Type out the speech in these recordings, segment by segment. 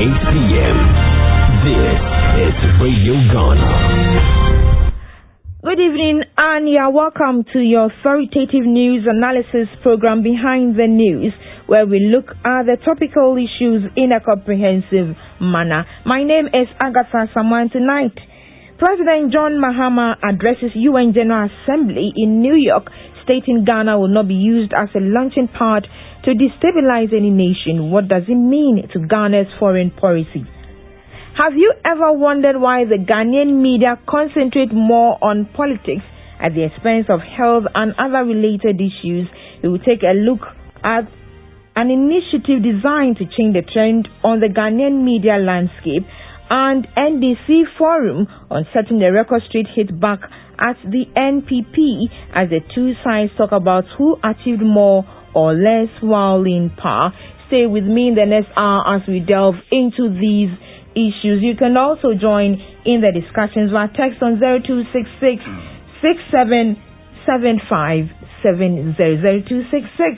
p.m. This is Radio Ghana. Good evening, and you are welcome to your authoritative news analysis program Behind the News, where we look at the topical issues in a comprehensive manner. My name is Agatha Samuel. Tonight, President John Mahama addresses UN General Assembly in New York, stating Ghana will not be used as a launching pad to destabilize any nation. What does it mean to Ghana's foreign policy? Have you ever wondered why the Ghanaian media concentrate more on politics at the expense of health and other related issues? We will take a look at an initiative designed to change the trend on the Ghanaian media landscape, and NDC Forum on setting the record straight hit back at the NPP as the two sides talk about who achieved more or less while in power. Stay with me in the next hour as we delve into these issues. You can also join in the discussions via text on 0266 677570 0266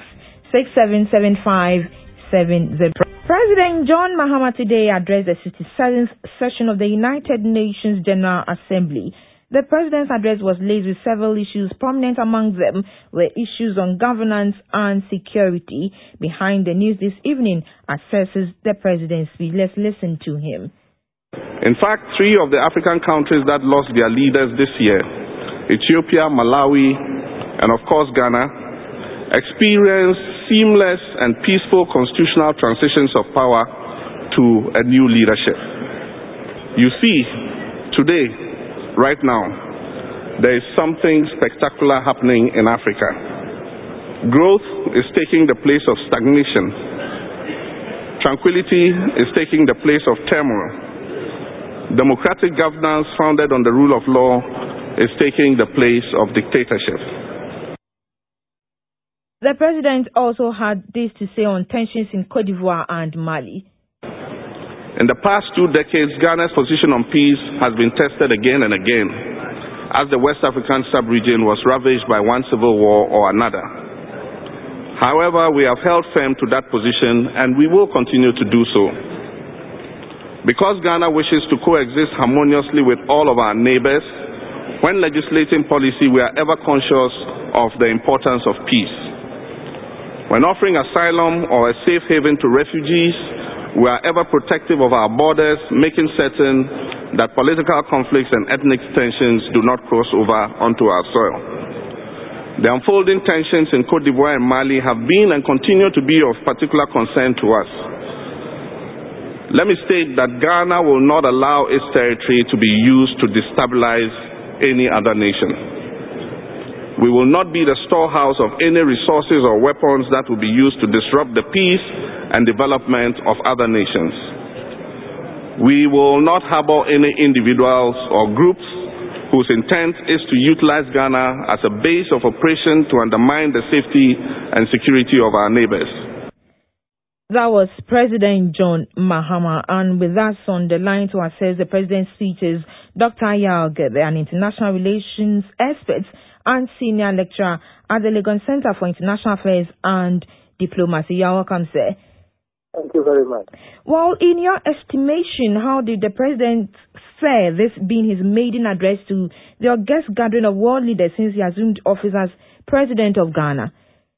677570. President John Mahama today addressed the 67th session of the United Nations General Assembly. The president's address was laced with several issues. Prominent among them were issues on governance and security. Behind the News this evening assesses the president's speech. Let's listen to him. In fact, 3 of the African countries that lost their leaders this year, Ethiopia, Malawi, and of course Ghana, experienced seamless and peaceful constitutional transitions of power to a new leadership. You see, today, right now, there is something spectacular happening in Africa. Growth is taking the place of stagnation. Tranquility is taking the place of turmoil. Democratic governance founded on the rule of law is taking the place of dictatorship. The president also had this to say on tensions in Cote d'Ivoire and Mali. In the past 2 decades, Ghana's position on peace has been tested again and again, as the West African sub-region was ravaged by one civil war or another. However, we have held firm to that position, and we will continue to do so. Because Ghana wishes to coexist harmoniously with all of our neighbors, when legislating policy, we are ever conscious of the importance of peace. When offering asylum or a safe haven to refugees, we are ever protective of our borders, making certain that political conflicts and ethnic tensions do not cross over onto our soil. The unfolding tensions in Cote d'Ivoire and Mali have been and continue to be of particular concern to us. Let me state that Ghana will not allow its territory to be used to destabilize any other nation. We will not be the storehouse of any resources or weapons that will be used to disrupt the peace and development of other nations. We will not harbor any individuals or groups whose intent is to utilize Ghana as a base of operation to undermine the safety and security of our neighbors. That was President John Mahama, and with us on the line to assess the president's speeches, Dr. Yaw Gebe, an international relations expert and senior lecturer at the Legon Center for International Affairs and Diplomacy. You are welcome, sir. Thank you very much. Well, in your estimation, how did the president fare, this being his maiden address to the august gathering of world leaders since he assumed office as president of Ghana?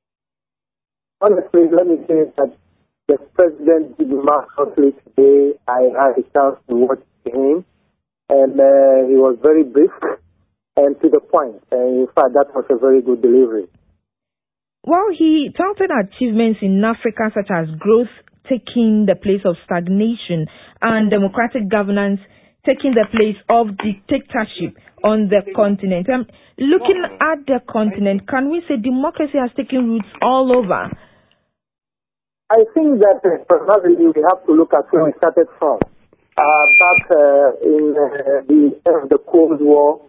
Honestly, let me say that the president did remarkably today. I had a chance to watch him, and he was very brief and to the point. In fact, that was a very good delivery. Well, he touted achievements in Africa such as growth taking the place of stagnation and democratic governance taking the place of dictatorship on the continent. Looking at the continent, can we say democracy has taken roots all over? I think that primarily we have to look at where we started from. Back in the end of the Cold War,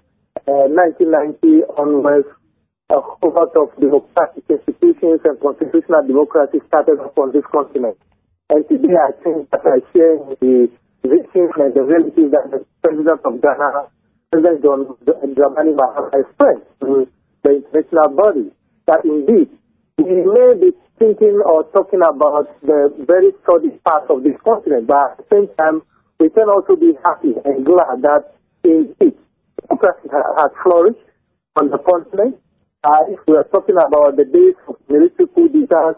1990 onwards, a whole lot of democratic institutions and constitutional democracy started upon this continent. And today I think that I share the vision and the reality that the President of Ghana, President John Dramani Mahama, expressed to the international body, that indeed we may be thinking or talking about the very sturdy part of this continent, but at the same time, we can also be happy and glad that indeed democracy has flourished on the continent. If we are talking about the days of military coup d'etats,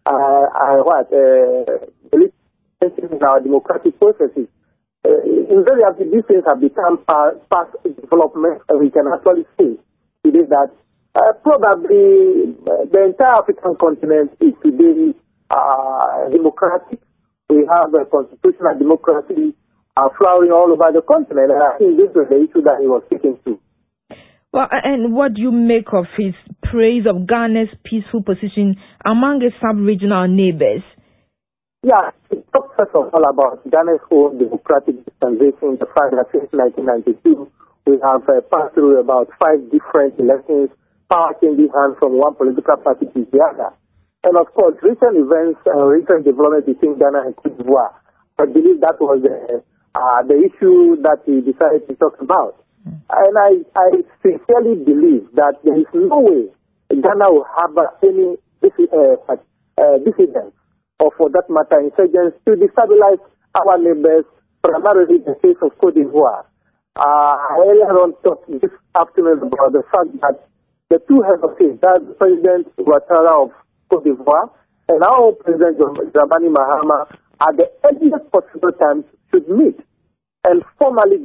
in our democratic processes, in reality, these things have become past development, and we can actually see today that probably the entire African continent is today democratic. We have a constitutional democracy flowering all over the continent, and I think this was the issue that he was speaking to. Well, and what do you make of his praise of Ghana's peaceful position among its sub-regional neighbors? Yeah, he talked first of all about Ghana's own democratic dispensation, the fact that since 1992 we have passed through about 5 different elections, power changing hands from one political party to the other. And of course, recent events, recent development between Ghana and Cote d'Ivoire, I believe that was the issue that he decided to talk about. And I sincerely believe that there is no way Ghana will have any dissidents, or for that matter, insurgents, to destabilize our neighbors, primarily the case of Cote d'Ivoire. I earlier on talked this afternoon about the fact that the two heads of state, that President Ouattara of Cote d'Ivoire and our President Dramani Mahama, at the earliest possible time should meet and formally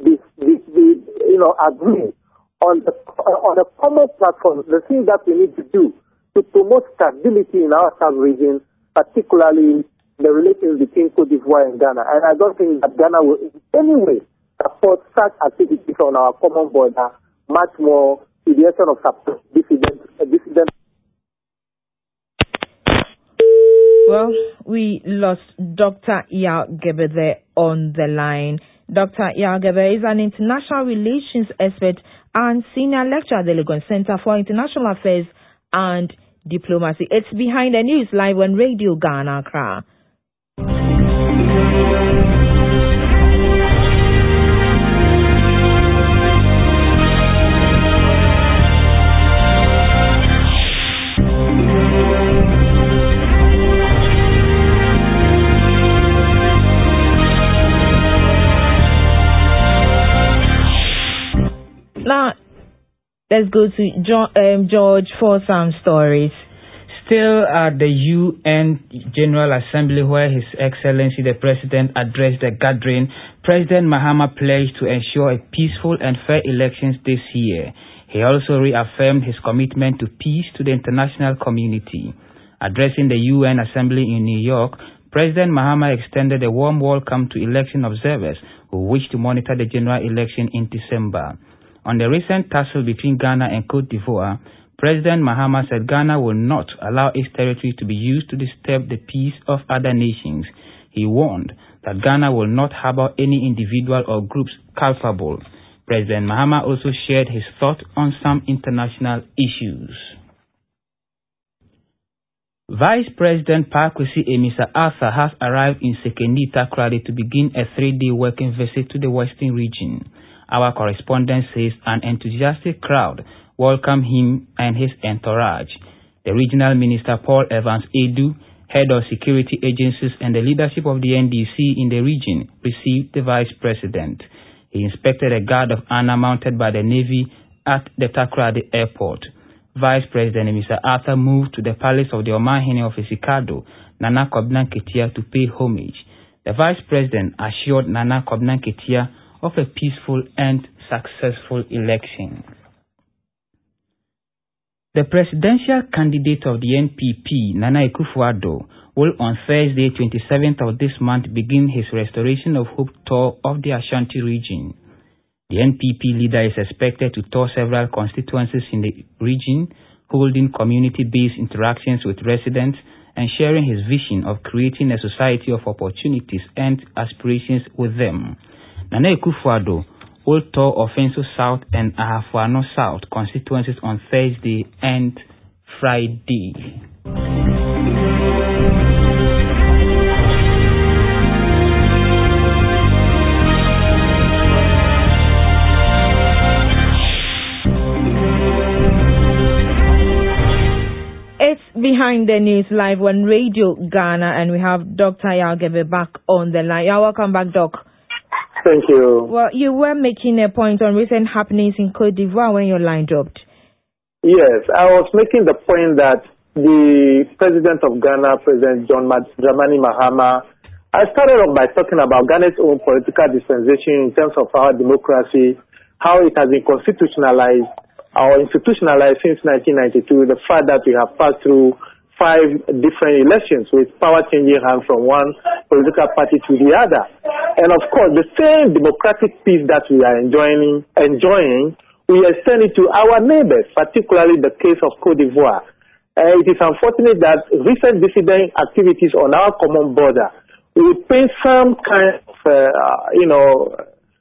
agree on a common platform, the things that we need to do to promote stability in our sub-region, particularly the relations between Cote d'Ivoire and Ghana. And I don't think that Ghana will in any way support such activities on our common border, much more to the extent of dissident. Well, we lost Dr. Yaw Gebe there on the line. Dr. Yaw Gebe is an international relations expert and senior lecturer at the Legon Center for International Affairs and Diplomacy. It's Behind the News live on Radio Ghana Accra. Now, let's go to George for some stories. Still at the UN General Assembly, where His Excellency the President addressed the gathering, President Mahama pledged to ensure a peaceful and fair elections this year. He also reaffirmed his commitment to peace to the international community. Addressing the UN Assembly in New York, President Mahama extended a warm welcome to election observers who wish to monitor the general election in December. On the recent tussle between Ghana and Cote d'Ivoire, President Mahama said Ghana will not allow its territory to be used to disturb the peace of other nations. He warned that Ghana will not harbor any individual or groups culpable. President Mahama also shared his thoughts on some international issues. Vice President Pakwesi Amisa Arthur has arrived in Sekeni Takoradi to begin a 3-day working visit to the Western region. Our correspondent says an enthusiastic crowd welcomed him and his entourage. The regional minister Paul Evans Edu, head of security agencies and the leadership of the NDC in the region, received the vice president. He inspected a guard of honor mounted by the Navy at the Takoradi airport. Vice President Mr. Arthur moved to the palace of the Omahene of Isikado, Nana Kobnan Ketia, to pay homage. The vice president assured Nana Kobnan Ketia of a peaceful and successful election. The presidential candidate of the NPP, Nana Akufo-Addo, will on Thursday, 27th of this month, begin his Restoration of Hope tour of the Ashanti region. The NPP leader is expected to tour several constituencies in the region, holding community-based interactions with residents and sharing his vision of creating a society of opportunities and aspirations with them. Nana Akufo-Addo will tour Offenso South and Ahafuano South constituencies on Thursday and Friday. It's Behind Behind the News live on Radio Ghana, and we have Dr. Yagebe back on the line. You're welcome back, Doc. Thank you. Well, you were making a point on recent happenings in Cote d'Ivoire when your line dropped. Yes, I was making the point that the President of Ghana, President John Dramani Mahama, I started off by talking about Ghana's own political dispensation in terms of our democracy, how it has been constitutionalized or institutionalized since 1992, the fact that we have passed through 5 different elections with power changing hands from one political party to the other. And of course, the same democratic peace that we are enjoying, we extend it to our neighbors, particularly the case of Cote d'Ivoire. It is unfortunate that recent dissident activities on our common border will paint some kind of,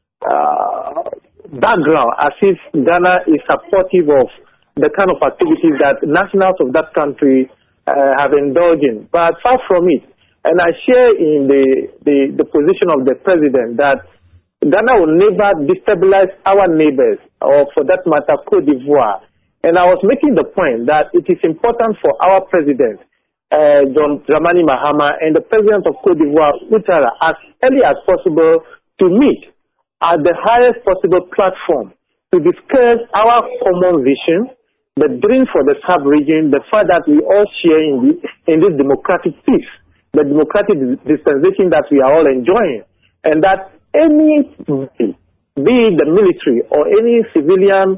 background as if Ghana is supportive of the kind of activities that nationals of that country have indulged in. But far from it, and I share in the position of the president that Ghana will never destabilize our neighbors, or for that matter, Cote d'Ivoire. And I was making the point that it is important for our president, John Dramani Mahama, and the president of Cote d'Ivoire, Ouattara, as early as possible to meet at the highest possible platform to discuss our common vision, the dream for the sub-region, the fact that we all share in this democratic peace, the democratic dispensation that we are all enjoying, and that any, be it the military or any civilian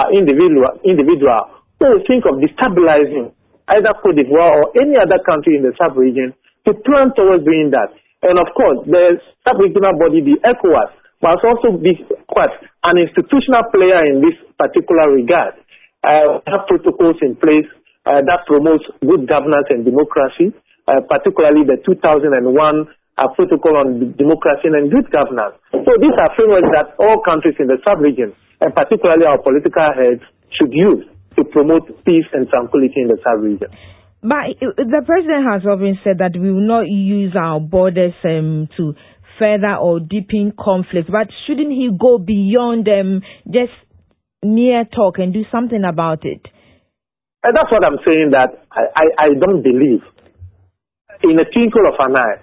individual who will think of destabilizing either Cote d'Ivoire or any other country in the sub-region to plan towards doing that. And of course, the sub-regional body, the ECOWAS, must also be quite an institutional player in this particular regard. Have protocols in place that promotes good governance and democracy, particularly the 2001 protocol on democracy and good governance. So these are frameworks that all countries in the sub-region, and particularly our political heads, should use to promote peace and tranquility in the sub-region. But the president has often said that we will not use our borders to further or deepen conflict. But shouldn't he go beyond just mere talk and do something about it? And that's what I'm saying, that I don't believe in a twinkle of an eye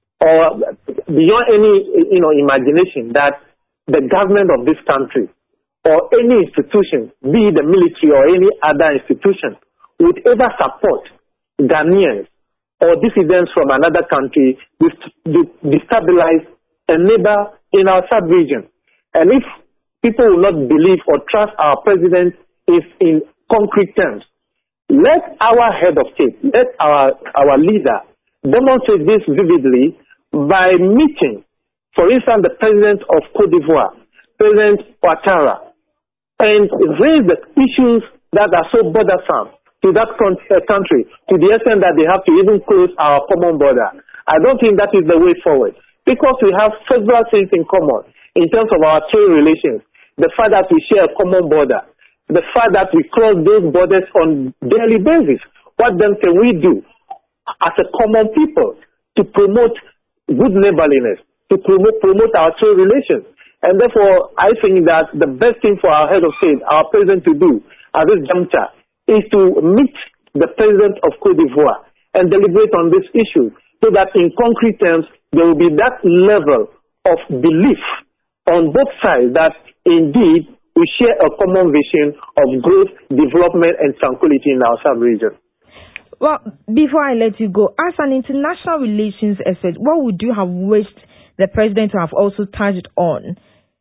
or beyond any imagination that the government of this country or any institution, be it the military or any other institution, would ever support Ghanaians or dissidents from another country to destabilize a neighbor in our sub-region. And if people will not believe or trust our president is in concrete terms, let our head of state, let our leader demonstrate this vividly by meeting, for instance, the president of Cote d'Ivoire, President Ouattara, and raise the issues that are so bothersome to that country, to the extent that they have to even close our common border. I don't think that is the way forward, because we have several things in common in terms of our trade relations. The fact that we share a common border, the fact that we cross those borders on daily basis. What then can we do as a common people to promote good neighborliness, to promote our trade relations? And therefore, I think that the best thing for our head of state, our president, to do at this juncture is to meet the president of Cote d'Ivoire and deliberate on this issue, so that in concrete terms, there will be that level of belief on both sides that indeed we share a common vision of growth, development, and tranquility in our sub-region. Well, before I let you go, as an international relations expert, what would you have wished the president to have also touched on?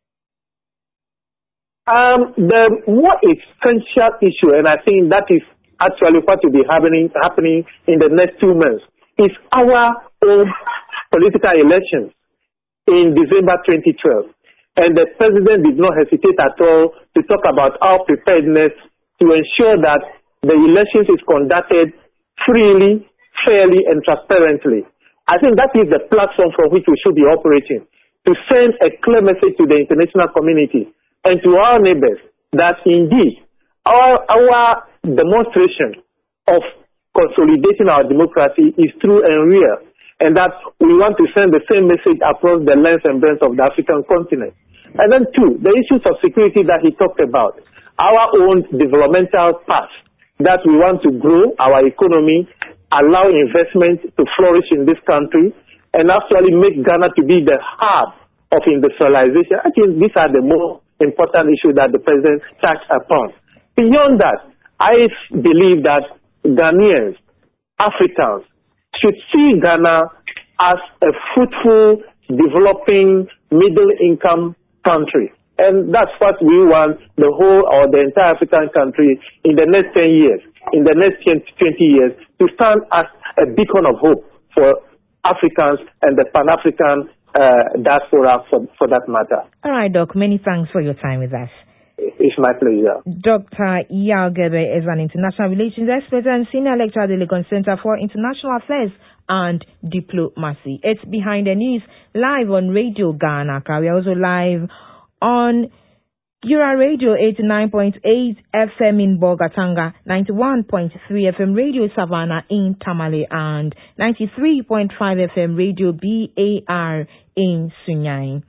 The more essential issue, and I think that is actually what will be happening in the next 2 months, is our own political elections in December 2012. And the president did not hesitate at all to talk about our preparedness to ensure that the elections is conducted freely, fairly, and transparently. I think that is the platform from which we should be operating, to send a clear message to the international community and to our neighbors that indeed our demonstration of consolidating our democracy is true and real, and that we want to send the same message across the length and breadth of the African continent. And then 2, the issues of security that he talked about, our own developmental path, that we want to grow our economy, allow investment to flourish in this country, and actually make Ghana to be the hub of industrialization. I think these are the more important issues that the president touched upon. Beyond that, I believe that Ghanaians, Africans, should see Ghana as a fruitful, developing, middle-income country. And that's what we want the whole or the entire African country in the next 10 years, in the next 20 years, to stand as a beacon of hope for Africans and the Pan-African diaspora for that matter. All right, Doc. Many thanks for your time with us. It's my pleasure. Dr. Yaw Gebe is an international relations expert and senior lecturer at the Legon Center for International Affairs and Diplomacy. It's Behind the News, live on Radio Ghana. We are also live on Gura Radio 89.8 FM in Bogatanga, 91.3 FM Radio Savannah in Tamale, and 93.5 FM Radio BAR in Sunyani.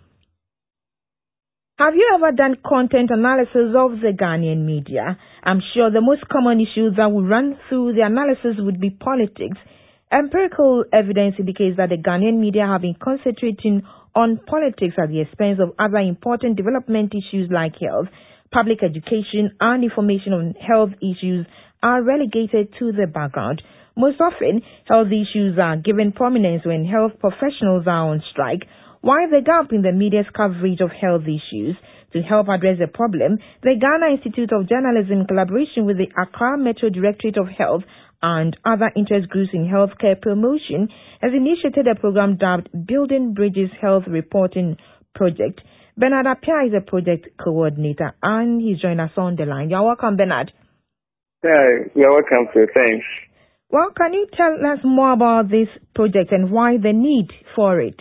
Have you ever done content analysis of the Ghanaian media? I'm sure the most common issues that will run through the analysis would be politics. Empirical evidence indicates that the Ghanaian media have been concentrating on politics at the expense of other important development issues like health, public education, and information on health issues are relegated to the background. Most often, health issues are given prominence when health professionals are on strike, while the gap in the media's coverage of health issues. To help address the problem, the Ghana Institute of Journalism, in collaboration with the Accra Metro Directorate of Health and other interest groups in healthcare promotion, has initiated a program dubbed Building Bridges Health Reporting Project. Bernard Appiah is a project coordinator, and he's joined us on the line. You're welcome, Bernard. Yeah, you're welcome, sir. Thanks. Well, can you tell us more about this project and why the need for it?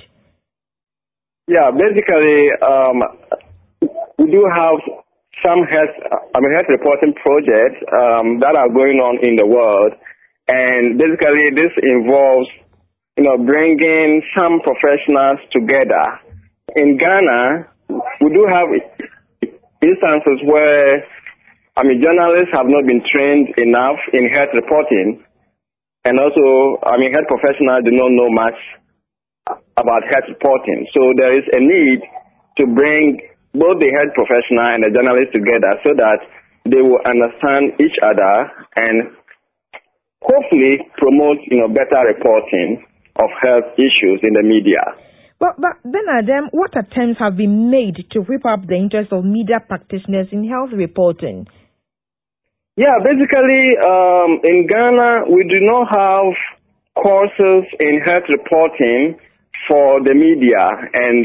Yeah, basically, we do have some health reporting projects that are going on in the world, and basically this involves, bringing some professionals together. In Ghana, we do have instances where, journalists have not been trained enough in health reporting, and also, health professionals do not know much about health reporting. So there is a need to bring both the health professional and the journalist together so that they will understand each other and hopefully promote, better reporting of health issues in the media. But Bernard, what attempts have been made to whip up the interest of media practitioners in health reporting? Yeah, basically, in Ghana, we do not have courses in health reporting for the media and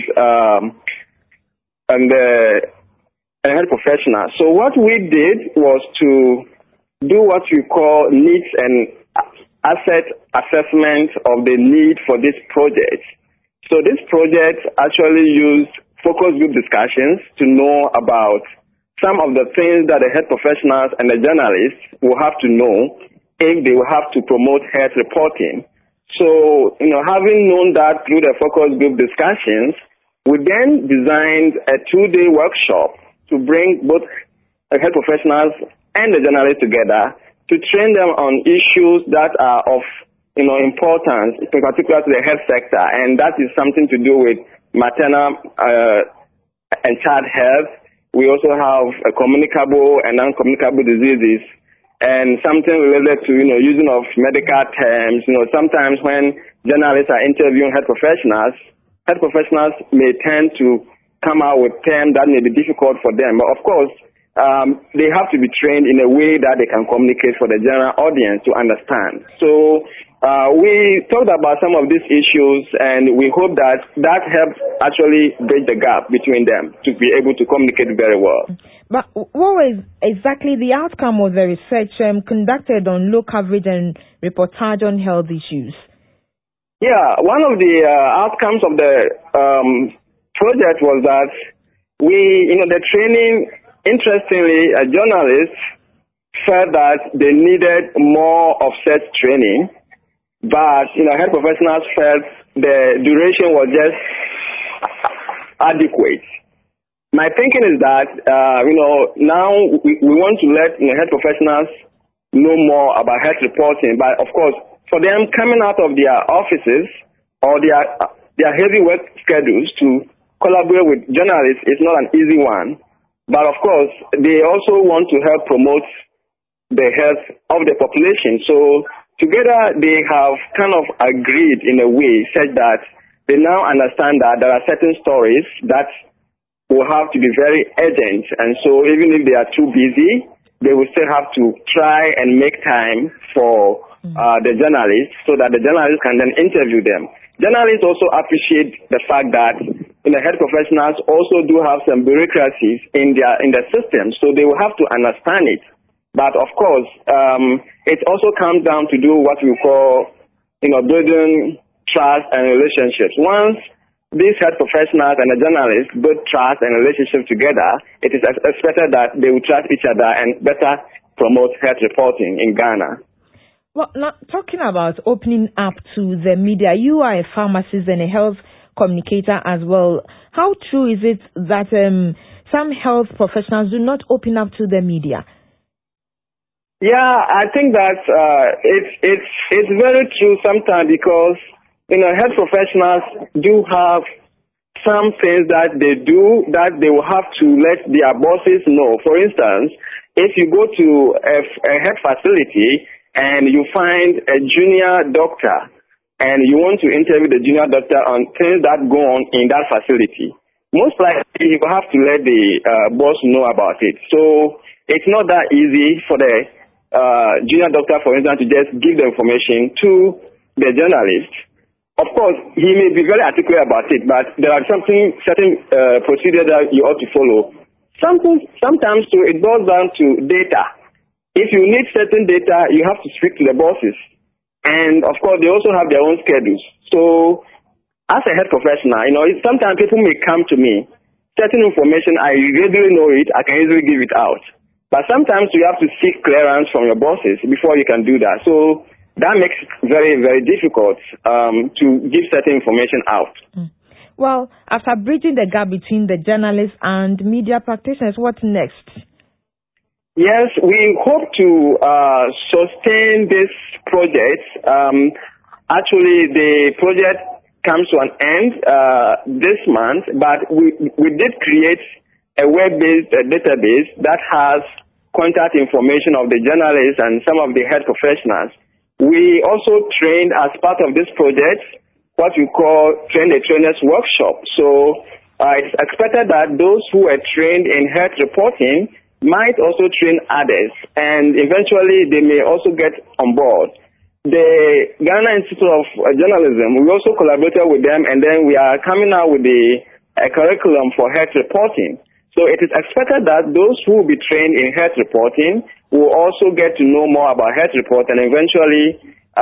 health professionals. So what we did was to do what we call needs and asset assessment of the need for this project. So this project actually used focus group discussions to know about some of the things that the health professionals and the journalists will have to know if they will have to promote health reporting. So, having known that through the focus group discussions, we then designed a 2-day workshop to bring both health professionals and the journalists together to train them on issues that are of importance, in particular to the health sector, and that is something to do with maternal and child health. We also have communicable and non-communicable diseases, and something related to using of medical terms. Sometimes when journalists are interviewing health professionals may tend to come out with terms that may be difficult for them. But of course, they have to be trained in a way that they can communicate for the general audience to understand. So we talked about some of these issues, and we hope that helps actually bridge the gap between them to be able to communicate very well. But what was exactly the outcome of the research conducted on low coverage and reportage on health issues? Yeah, one of the outcomes of the project was that the training, interestingly, journalists felt that they needed more of such training, but health professionals felt the duration was just adequate. My thinking is that now we want to let health professionals know more about health reporting, but of course for them coming out of their offices or their heavy work schedules to collaborate with journalists is not an easy one. But of course, they also want to help promote the health of the population. So together they have kind of agreed in a way such that they now understand that there are certain stories that will have to be very urgent. And so even if they are too busy, they will still have to try and make time for the journalists so that the journalists can then interview them. Journalists also appreciate the fact that health professionals also do have some bureaucracies in the system, so they will have to understand it. But of course, it also comes down to do what we call, building trust and relationships. Once these health professionals and the journalists build trust and relationships together, it is expected that they will trust each other and better promote health reporting in Ghana. Well, now talking about opening up to the media, you are a pharmacist and a health communicator as well. How true is it that some health professionals do not open up to the media? Yeah, I think that it's very true sometimes because health professionals do have some things that they do that they will have to let their bosses know. For instance, if you go to a health facility and you find a junior doctor and you want to interview the junior doctor on things that go on in that facility, most likely you will have to let the boss know about it. So it's not that easy for the junior doctor, for instance, to just give the information to the journalist. Of course, he may be very articulate about it, but there are certain procedures that you ought to follow. Sometimes too, it boils down to data. If you need certain data, you have to speak to the bosses. And of course, they also have their own schedules. So as a health professional, sometimes people may come to me. Certain information, I readily know it, I can easily give it out. But sometimes you have to seek clearance from your bosses before you can do that. So that makes it very, very difficult to give certain information out. Well, after bridging the gap between the journalists and media practitioners, what's next? Yes, we hope to sustain this project. Actually, the project comes to an end this month, but we did create a web-based database that has contact information of the journalists and some of the health professionals. We also trained as part of this project what we call Train the Trainers Workshop. So it's expected that those who are trained in health reporting might also train others, and eventually they may also get on board. The Ghana Institute of Journalism, we also collaborated with them, and then we are coming out with a curriculum for health reporting. So it is expected that those who will be trained in health reporting will also get to know more about health report and eventually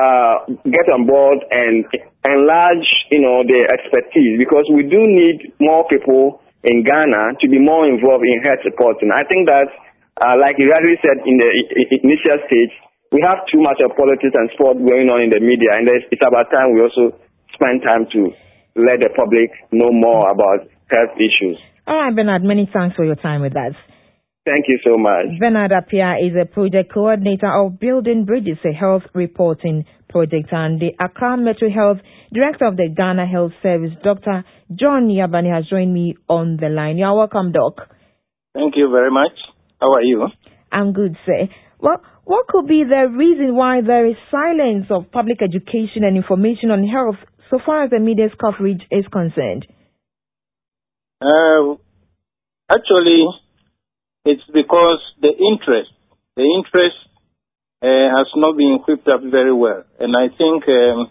get on board and enlarge, the expertise, because we do need more people in Ghana to be more involved in health reporting. I think that, like you already said in the initial stage, we have too much of politics and sport going on in the media, and it's about time we also spend time to let the public know more about health issues. All right, Bernard, many thanks for your time with us. Thank you so much. Bernard Appiah is a project coordinator of Building Bridges, a health reporting project, and the Accra Metro Health Director of the Ghana Health Service, Dr. John Yabani, has joined me on the line. You are welcome, Doc. Thank you very much. How are you? I'm good, sir. Well, what could be the reason why there is silence of public education and information on health so far as the media's coverage is concerned? Actually, it's because the interest has not been equipped up very well. And I think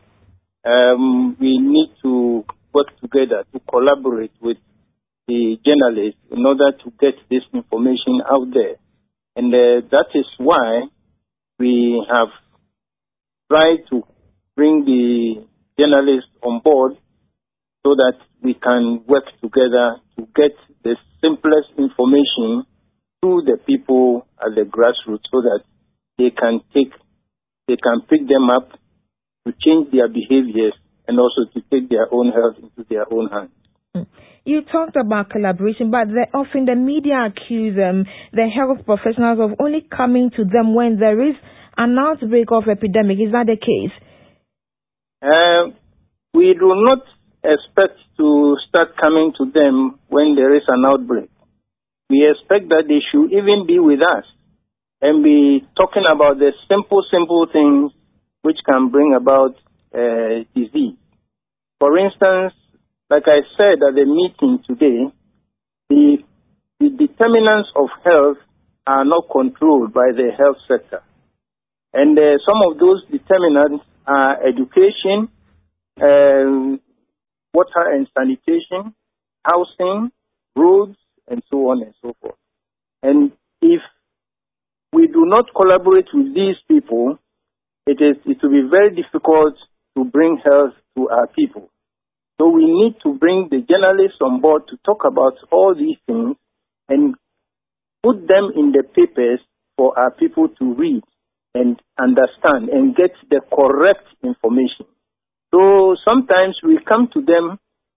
we need to work together to collaborate with the journalists in order to get this information out there. And that is why we have tried to bring the journalists on board so that we can work together to get the simplest information to the people at the grassroots so that they can pick them up to change their behaviors and also to take their own health into their own hands. You talked about collaboration, but often the media accuse the health professionals of only coming to them when there is an outbreak of epidemic. Is that the case? We do not expect to start coming to them when there is an outbreak. We expect that they should even be with us and be talking about the simple things which can bring about disease. For instance, like I said at the meeting today, the determinants of health are not controlled by the health sector. And some of those determinants are education, water and sanitation, housing, roads, and so on and so forth. And if we do not collaborate with these people, it will be very difficult to bring health to our people. So we need to bring the journalists on board to talk about all these things and put them in the papers for our people to read and understand and get the correct information. So sometimes we come to them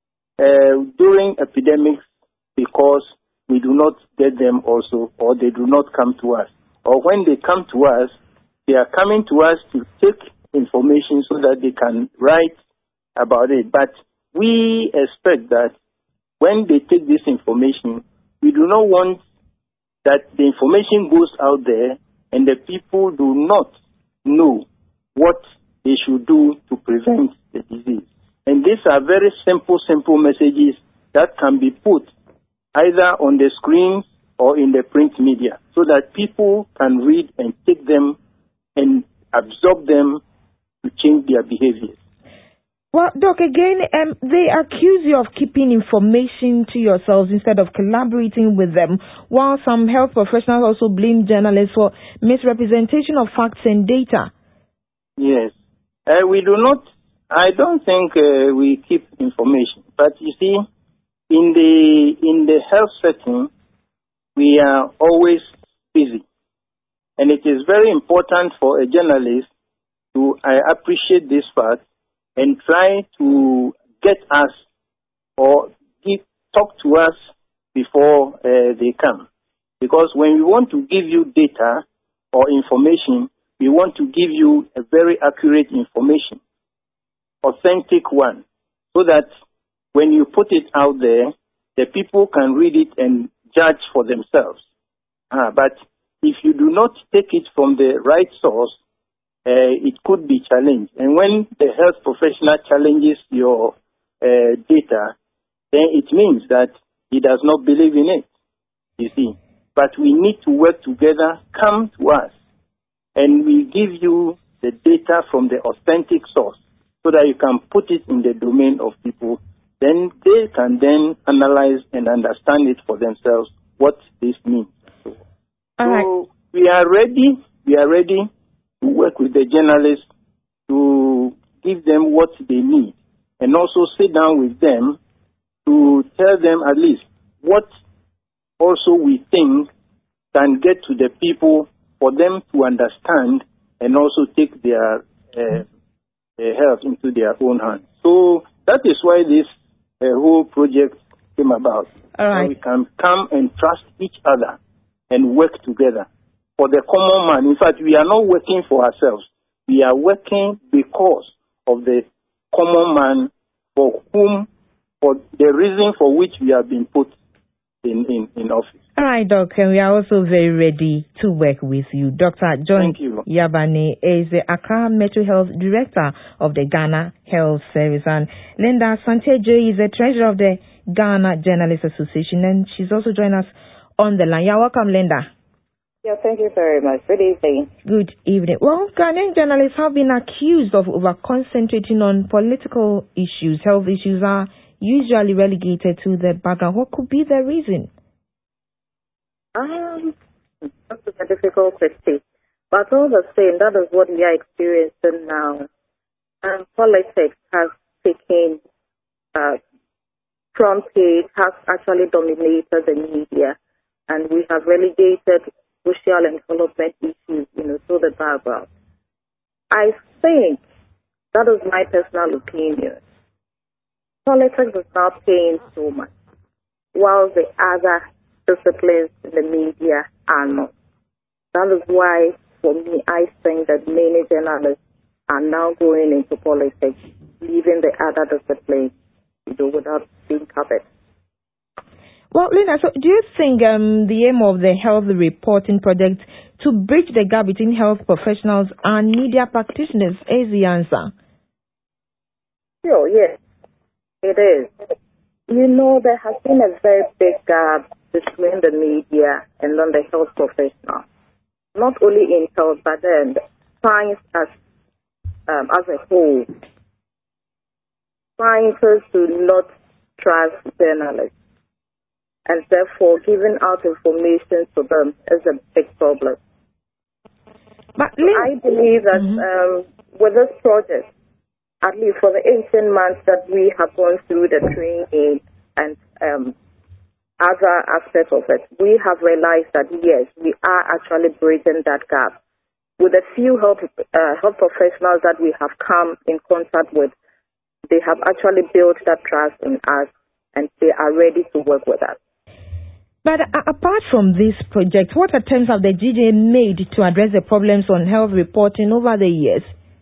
during epidemics because we do not get them also, or they do not come to us. Or when they come to us, they are coming to us to take information so that they can write about it. But we expect that when they take this information, we do not want that the information goes out there and the people do not know what they should do to prevent the disease. And these are very simple messages that can be put either on the screens or in the print media so that people can read and take them and absorb them to change their behaviors. Well, Doc, again, they accuse you of keeping information to yourselves instead of collaborating with them, while some health professionals also blame journalists for misrepresentation of facts and data. Yes. We do not, I don't think we keep information. But you see, in the health setting, we are always busy. And it is very important for a journalist to appreciate this fact and try to get us or talk to us before they come. Because when we want to give you data or information, we want to give you a very accurate information, authentic one, so that when you put it out there, the people can read it and judge for themselves. But if you do not take it from the right source, it could be challenged. And when the health professional challenges your data, then it means that he does not believe in it, you see. But we need to work together, come to us, and we give you the data from the authentic source so that you can put it in the domain of people. Then they can then analyze and understand it for themselves, what this means. So we are ready to work with the journalists to give them what they need and also sit down with them to tell them at least what also we think can get to the people for them to understand and also take their health into their own hands. So that is why this whole project came about. All right. So we can come and trust each other and work together for the common man. In fact, we are not working for ourselves. We are working because of the common man for the reason for which we have been put in office. All right, Doc, and we are also very ready to work with you. Dr. John Yabane is the Accra Metro Health Director of the Ghana Health Service, and Linda Santejo is the Treasurer of the Ghana Journalists Association, and she's also joined us on the line. You're welcome, Linda. Yeah, thank you very much. Good evening. Good evening. Well, Ghanaian journalists have been accused of over-concentrating on political issues. Health issues are usually relegated to the background. What could be the reason? That's a difficult question. But all the same, that is what we are experiencing now. And politics has taken front page, has actually dominated the media. And we have relegated social and development issues, to the background. I think, that is my personal opinion, politics is not paying so much, while the other disciplines in the media are not. That is why, for me, I think that many journalists are now going into politics, leaving the other disciplines, without being covered. Well, Linda, so do you think the aim of the health reporting project to bridge the gap between health professionals and media practitioners is the answer? Sure, yes, it is. There has been a very big gap between the media and then the health professionals. Not only in health, but then science as a whole. Scientists do not trust journalists, and therefore giving out information to them is a big problem. But I believe that with this project, at least for the 18 months that we have gone through the training and other aspects of it, we have realized that, yes, we are actually bridging that gap. With a few health professionals that we have come in contact with, they have actually built that trust in us, and they are ready to work with us. But apart from this project, what attempts have the GJ made to address the problems on health reporting over the years?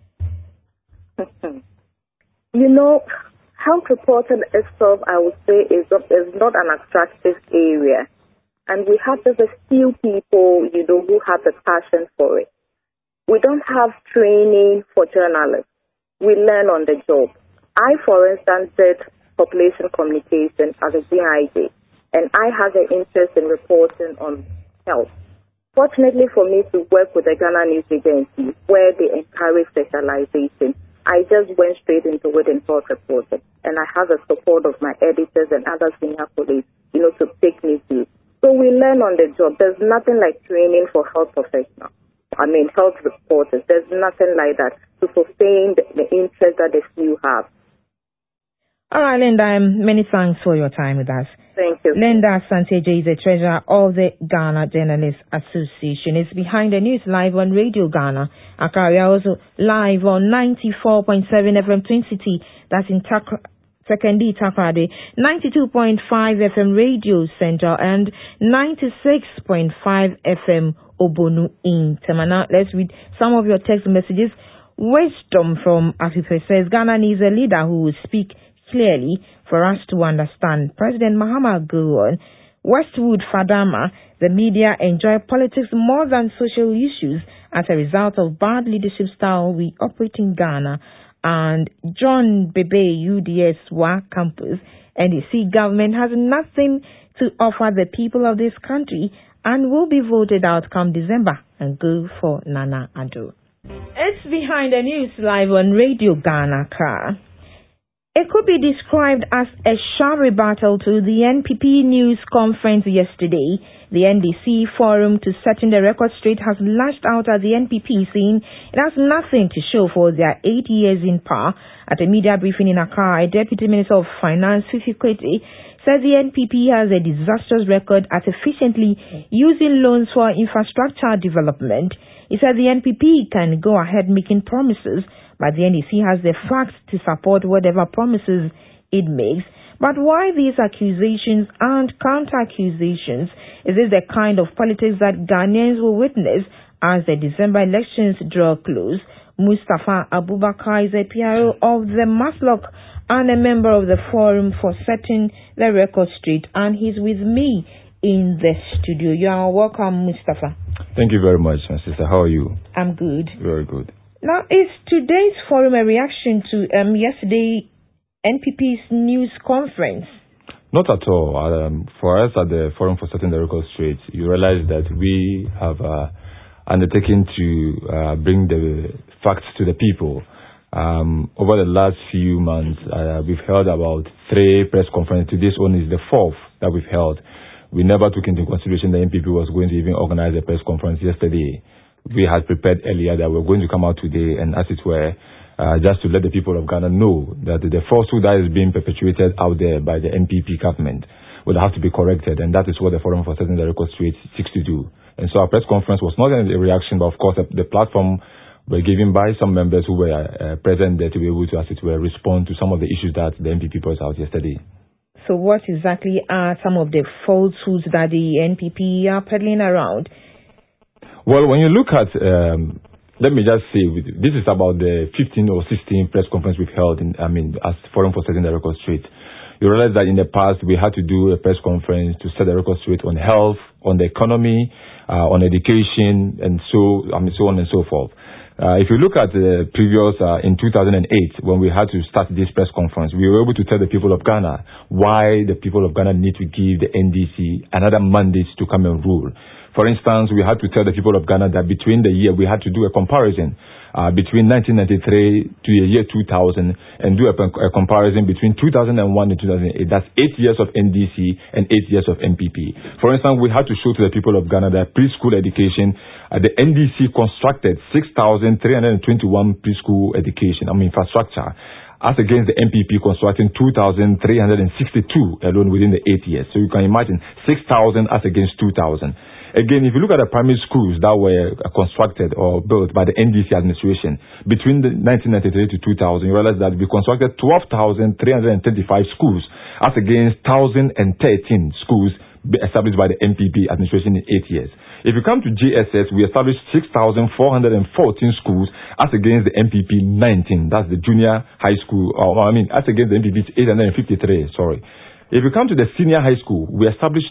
Health reporting itself, I would say, is not an attractive area. And we have just a few people, who have the passion for it. We don't have training for journalists. We learn on the job. I, for instance, did population communication as a GIJ, and I have an interest in reporting on health. Fortunately for me to work with the Ghana News Agency, where they encourage specialization, I just went straight into it in health reporting, and I have the support of my editors and other senior colleagues, to take me through. So we learn on the job. There's nothing like training for health professionals. Health reporters. There's nothing like that to sustain the interest that the few have. All right, Linda, many thanks for your time with us. Thank you. Linda Santeje is the treasurer of the Ghana Journalists Association. It's Behind the News live on Radio Ghana. Accra, we are also live on 94.7 FM Twin City. That's in Sekondi, Takoradi, 92.5 FM Radio Center, and 96.5 FM Obonu in Temana. Let's read some of your text messages. Wisdom from Afife says, Ghana needs a leader who will speak clearly for us to understand. President Mahama Gowon, Westwood Fadama, the media enjoy politics more than social issues as a result of bad leadership style we operate in Ghana. And John Bebe, UDS WA campus, NDC government has nothing to offer the people of this country and will be voted out come December and go for Nana Addo. It's Behind the News live on Radio Ghana Car. It could be described as a sharp rebuttal to the NPP news conference yesterday. The NDC Forum to Setting the Record Straight has lashed out at the NPP, saying it has nothing to show for their 8 years in power. At a media briefing in Accra, Deputy Minister of Finance, Fifi Kwete, said the NPP has a disastrous record at efficiently using loans for infrastructure development. He said the NPP can go ahead making promises, but the NDC has the facts to support whatever promises it makes. But why these accusations and counter-accusations? Is this the kind of politics that Ghanaians will witness as the December elections draw close? Mustafa Abubakar is a PRO of the Maslock and a member of the Forum for Setting the Record Straight, and he's with me in the studio. You are welcome, Mustafa. Thank you very much, my sister. How are you? I'm good. Very good. Now, is today's forum a reaction to yesterday NPP's news conference? Not at all. For us at the Forum for Setting the Record Straight, you realize that we have undertaken to bring the facts to the people. Over the last few months, we've held about 3 press conferences. Today's one is the 4th that we've held. We never took into consideration the NPP was going to even organize a press conference yesterday. We had prepared earlier that we're going to come out today and, as it were, just to let the people of Ghana know that the falsehood that is being perpetuated out there by the NPP government will have to be corrected, and that is what the Forum for Setting the Record Straight seeks to do. And so our press conference was not a reaction, but of course the platform were given by some members who were present there to be able to, as it were, respond to some of the issues that the NPP brought out yesterday. So what exactly are some of the falsehoods that the NPP are peddling around? Well, when you look at let me just say, this is about the 15 or 16 press conference we've held as Forum for Setting the Record Straight. You realize that in the past we had to do a press conference to set the record straight on health, on the economy, on education, and so on and so forth. If you look at the previous, in 2008, when we had to start this press conference, we were able to tell the people of Ghana why the people of Ghana need to give the NDC another mandate to come and rule. For instance, we had to tell the people of Ghana that between the year, we had to do a comparison between 1993 to the year 2000 and do a comparison between 2001 and 2008. That's 8 years of NDC and 8 years of MPP. For instance, we had to show to the people of Ghana that preschool education, the NDC constructed 6,321 preschool education, infrastructure, as against the MPP constructing 2,362 alone within the 8 years. So you can imagine 6,000 as against 2,000. Again, if you look at the primary schools that were constructed or built by the NDC administration between the 1993 to 2000, you realize that we constructed 12,335 schools as against 1,013 schools established by the MPP administration in 8 years. If you come to JSS, we established 6,414 schools as against the MPP 19. That's the junior high school, as against the MPP 853, sorry. If you come to the senior high school, we established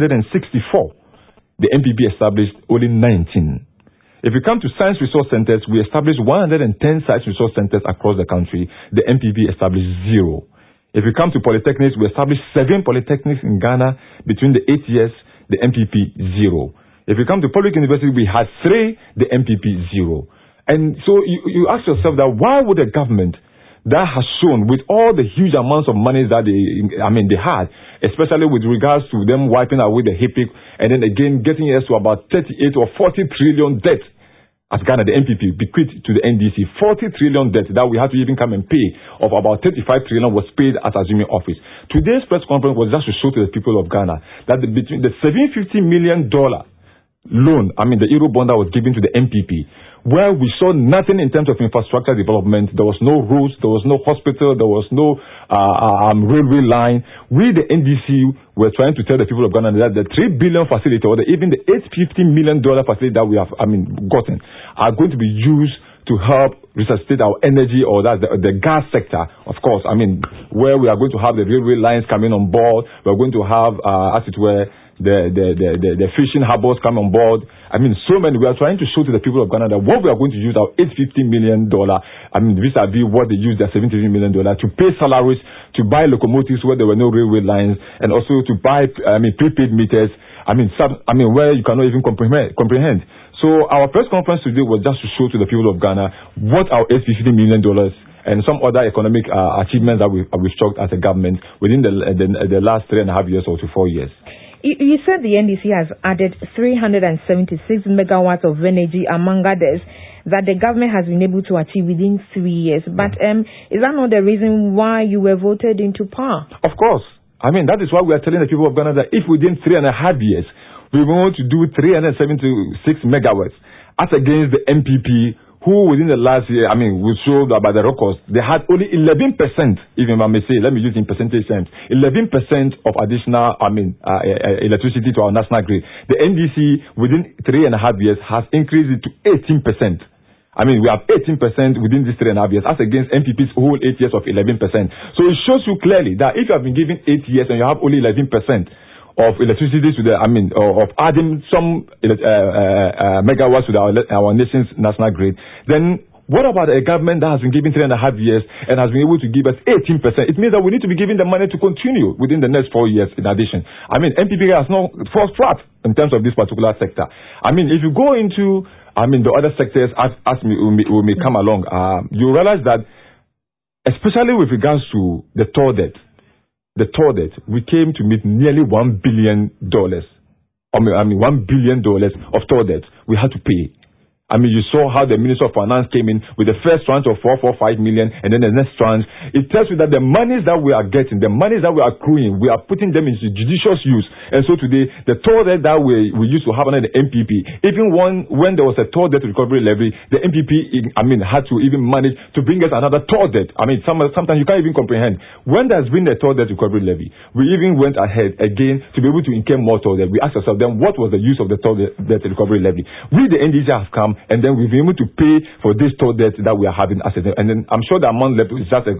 264. The MPP established only 19. If you come to science resource centers, we established 110 science resource centers across the country. The MPP established 0. If you come to polytechnics, we established 7 polytechnics in Ghana between the 8 years, the MPP 0. If you come to public university, we had 3, the MPP 0. And so you ask yourself that why would a government that has shown with all the huge amounts of money that they had, especially with regards to them wiping away the HIPIC and then again getting us to about 38 or 40 trillion debt as Ghana, the MPP bequeathed to the NDC, 40 trillion debt that we had to even come and pay of about 35 trillion was paid at assuming office. Today's press conference was just to show to the people of Ghana that between the $750 million loan, the Eurobond that was given to the MPP, where we saw nothing in terms of infrastructure development. There was no roads, there was no hospital, there was no railway line. We, the NDC, were trying to tell the people of Ghana that the $3 billion facility or even the $850 million facility that we have gotten are going to be used to help resuscitate our energy or the gas sector, of course. Where we are going to have the railway lines coming on board, we're going to have, as it were, the fishing harbors come on board. So many. We are trying to show to the people of Ghana that what we are going to use our $850 million, vis-a-vis what they use their $70 million to pay salaries, to buy locomotives where there were no railway lines, and also to buy, prepaid meters, where you cannot even comprehend. So our press conference today was just to show to the people of Ghana what our $850 million and some other economic achievements that we've struck as a government within the last 3.5 years or to 4 years. You said the NDC has added 376 megawatts of energy, among others, that the government has been able to achieve within 3 years. But is that not the reason why you were voted into power? Of course. That is why we are telling the people of Ghana that if within 3.5 years, we want to do 376 megawatts, as against the MPP, who within the last year, we showed by the records, they had only 11%, even I may say, let me use in percentage terms, 11% of additional, electricity to our national grid. The NDC within 3.5 years has increased it to 18%. We have 18% within these 3.5 years, as against MPP's whole 8 years of 11%. So it shows you clearly that if you have been given 8 years and you have only 11%, of electricity to of adding some megawatts to our nation's national grid, then what about a government that has been given 3.5 years and has been able to give us 18%? It means that we need to be given the money to continue within the next 4 years in addition. MPP has no false flat in terms of this particular sector. If you go into, the other sectors as we may come along, you realize that, especially with regards to the toll debt, we came to meet nearly $1 billion. $1 billion of toll debt we had to pay. You saw how the Minister of Finance came in with the first tranche of 445 million and then the next tranche. It tells you that the monies that we are getting, the monies that we are accruing, we are putting them into judicious use. And so today, the toll debt that we used to have under the MPP, even when there was a toll debt recovery levy, the MPP, had to even manage to bring us another toll debt. Sometimes you can't even comprehend. When there's been a toll debt recovery levy, we even went ahead again to be able to incur more toll debt. We asked ourselves then, what was the use of the toll debt recovery levy? We, the NDC, have come and then we've been able to pay for this toll debt that we are having as and then I'm sure the amount left is just a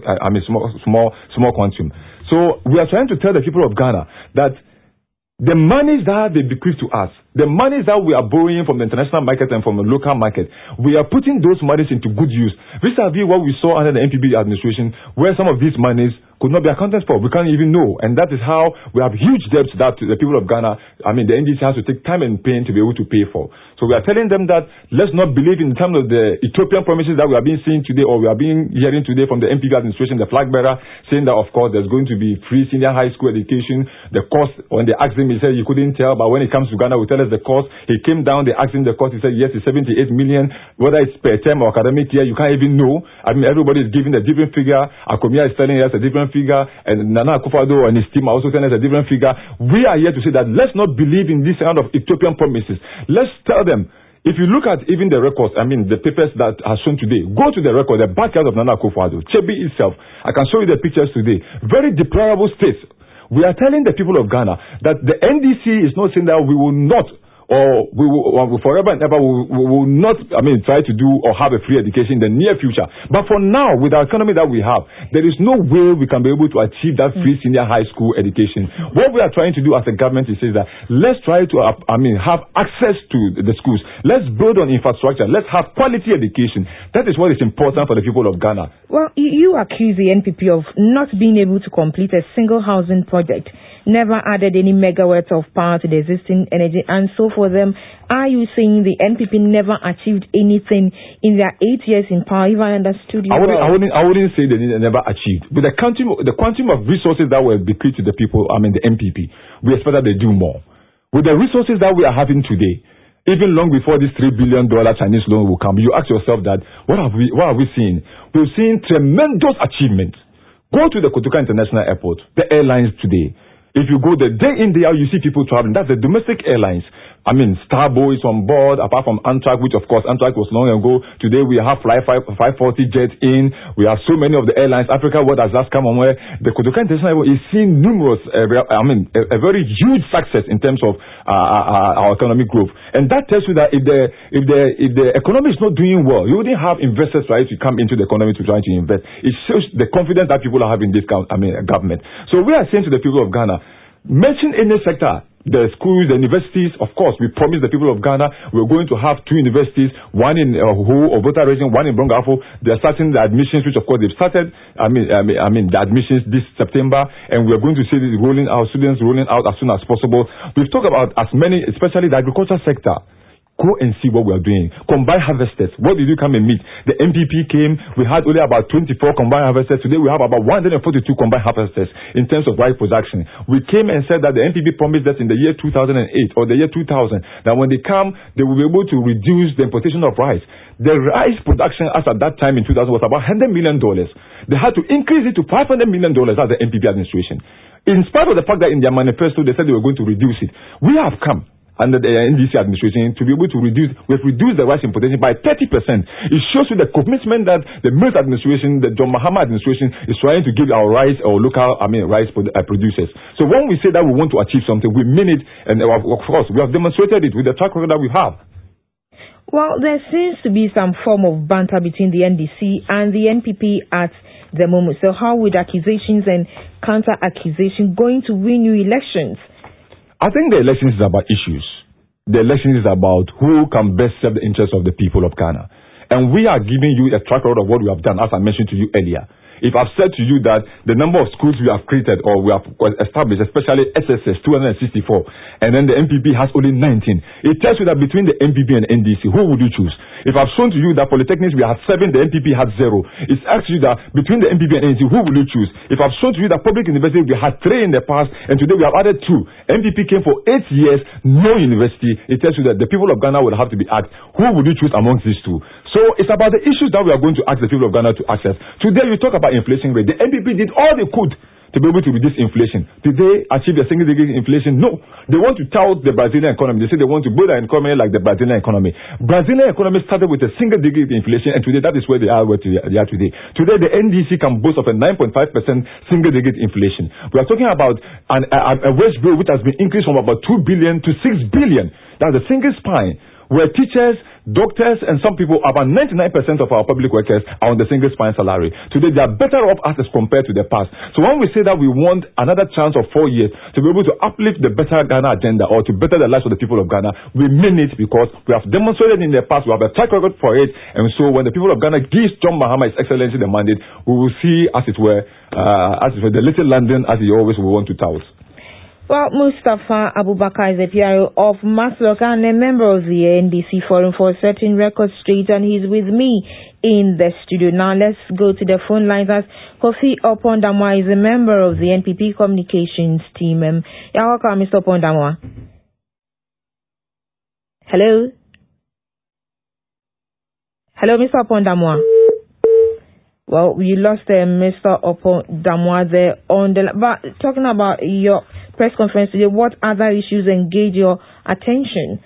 small quantum. So we are trying to tell the people of Ghana that the monies that they bequeath to us, the monies that we are borrowing from the international market and from the local market, we are putting those monies into good use. Vis-a-vis what we saw under the NPP administration, where some of these monies could not be accounted for. We can't even know. And that is how we have huge debts that the people of Ghana, the NDC has to take time and pain to be able to pay for. So we are telling them that let's not believe in terms of the Ethiopian promises that we are being seeing today, or we are being hearing today from the NPP administration, the flag bearer, saying that of course there's going to be free senior high school education. The cost, when they asked him, he said he couldn't tell, but when it comes to Ghana, we tell us the cost. He came down, they asked him the cost, he said yes, it's 78 million. Whether it's per term or academic year, you can't even know. Everybody is giving a different figure. Akomia is telling us a different figure, and Nana Akufo-Addo and his team are also telling us a different figure. We are here to say that let's not believe in this kind of Ethiopian promises. Let's tell them. If you look at even the records, the papers that are shown today, go to the record, the backyard of Nana Akufo-Addo, Chebi itself. I can show you the pictures today. Very deplorable states. We are telling the people of Ghana that the NDC is not saying that we will not, or we will forever and ever we will not, try to do or have a free education in the near future. But for now, with the economy that we have, there is no way we can be able to achieve that free senior high school education. What we are trying to do as a government is that let's try to, have access to the schools. Let's build on infrastructure. Let's have quality education. That is what is important for the people of Ghana. Well, you accuse the NPP of not being able to complete a single housing project, never added any megawatts of power to the existing energy, and so for them, are you saying the NPP never achieved anything in their 8 years in power? If I understood you I wouldn't say they never achieved. But the quantum of resources that were bequeathed to the people, the NPP, we expect that they do more. With the resources that we are having today, even long before this $3 billion Chinese loan will come, you ask yourself that, what are we seeing? We're seeing tremendous achievements. Go to the Kotoka International Airport, the airlines today. If you go the day in, day out, you see people traveling. That's the domestic airlines. Starbow is on board, apart from Amtrak, which of course Amtrak was long ago. Today we have Fly 540 jets in. We have so many of the airlines. Africa World has just come on where the Kotoka International Airport is seeing numerous, a very huge success in terms of our economic growth. And that tells you that if the economy is not doing well, you wouldn't have investors trying to come into the economy to try to invest. It shows the confidence that people are having in this government. So we are saying to the people of Ghana, mention any sector, the schools, the universities. Of course, we promised the people of Ghana we're going to have 2 universities, one in Ho or Volta region, one in Brongafo. They're starting the admissions, which of course they've started. The admissions this September, and we're going to see this students rolling out as soon as possible. We've talked about as many, especially the agriculture sector. Go and see what we are doing. Combined harvesters. What did you come and meet? The NPP came. We had only about 24 combined harvesters. Today we have about 142 combined harvesters in terms of rice production. We came and said that the NPP promised us in the year 2008 or the year 2000 that when they come, they will be able to reduce the importation of rice. The rice production as at that time in 2000 was about $100 million. They had to increase it to $500 million as the NPP administration. In spite of the fact that in their manifesto they said they were going to reduce it. We have come under the NDC administration to be able to we've reduced the rice importation by 30%. It shows you the commitment that the Mills administration, the John Mahama administration is trying to give our rice or local, rice producers. So when we say that we want to achieve something, we mean it, and of course we have demonstrated it with the track record that we have. Well, there seems to be some form of banter between the NDC and the NPP at the moment. So how would accusations and counter-accusation going to win you elections? I think the election is about issues. The election is about who can best serve the interests of the people of Ghana. And we are giving you a track record of what we have done, as I mentioned to you earlier. If I've said to you that the number of schools we have created or we have established, especially SSS, 264, and then the NPP has only 19, it tells you that between the NPP and NDC, who would you choose? If I've shown to you that polytechnics we had 7, the NPP had 0, it's asked you that between the NPP and NDC, who will you choose? If I've shown to you that public university we had 3 in the past, and today we have added 2, NPP came for 8 years, no university, it tells you that the people of Ghana will have to be asked, who would you choose amongst these 2? So it's about the issues that we are going to ask the people of Ghana to access. Today we talk about inflation rate. The NPP did all they could to be able to reduce inflation. Did they achieve a single digit inflation? No. They want to tout the Brazilian economy. They say they want to build an economy like the Brazilian economy. Brazilian economy started with a single digit inflation, and today that is where they are today. Today the NDC can boast of a 9.5% single digit inflation. We are talking about a wage bill which has been increased from about 2 billion to 6 billion. That's a single spine. where teachers, doctors, and some people, about 99% of our public workers are on the single spine salary. Today, they are better off as compared to the past. So when we say that we want another chance of 4 years to be able to uplift the Better Ghana agenda or to better the lives of the people of Ghana, we mean it because we have demonstrated in the past, we have a track record for it. And so when the people of Ghana gives John Mahama His Excellency the mandate, we will see, as it were, the little London as he always will want to tout. Well, Mustafa Abubakar is a PRO of Maslock and a member of the NDC Forum for Setting Record Straight, and he's with me in the studio. Now let's go to the phone lines as Kofi Opondamwa is a member of the NPP Communications team. You're welcome, Mr. Opondamwa. Hello? Hello, Mr. Opondamwa. Well, you lost Mr. Opondamwa there on the... But talking about your press conference today, what other issues engage your attention?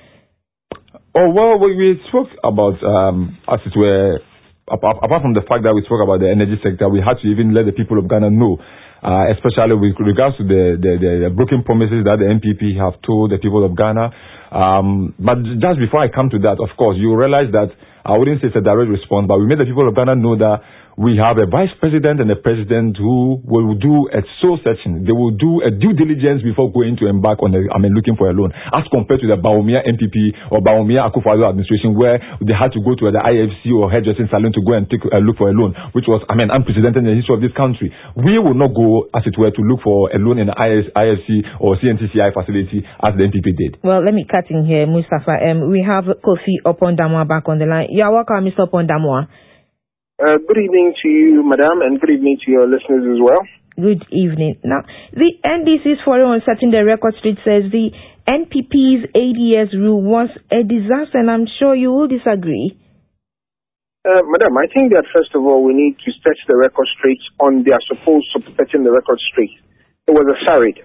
Oh, well, we spoke about, as it were, apart from the fact that we spoke about the energy sector, we had to even let the people of Ghana know, especially with regards to the broken promises that the NPP have told the people of Ghana. But just before I come to that, of course, you realize that I wouldn't say it's a direct response, but we made the people of Ghana know that we have a vice president and a president who will do a soul searching. They will do a due diligence before going to embark on looking for a loan, as compared to the Bawumia NPP or Bawumia Akufo-Addo administration, where they had to go to the IFC or hairdressing salon to go and look for a loan, which was, unprecedented in the history of this country. We will not go, as it were, to look for a loan in the IFC or CNTCI facility as the NPP did. Well, let me cut in here, Mustafa. We have Kofi Opondamwa back on the line. You're welcome, Mr. Opondamwa. Good evening to you, madam, and good evening to your listeners as well. Good evening. Now, the NDC's Forum on Setting the Record Straight says the NPP's ADS rule was a disaster, and I'm sure you will disagree. Madam, I think that first of all, we need to set the record straight on their supposed setting the record straight. It was a charade.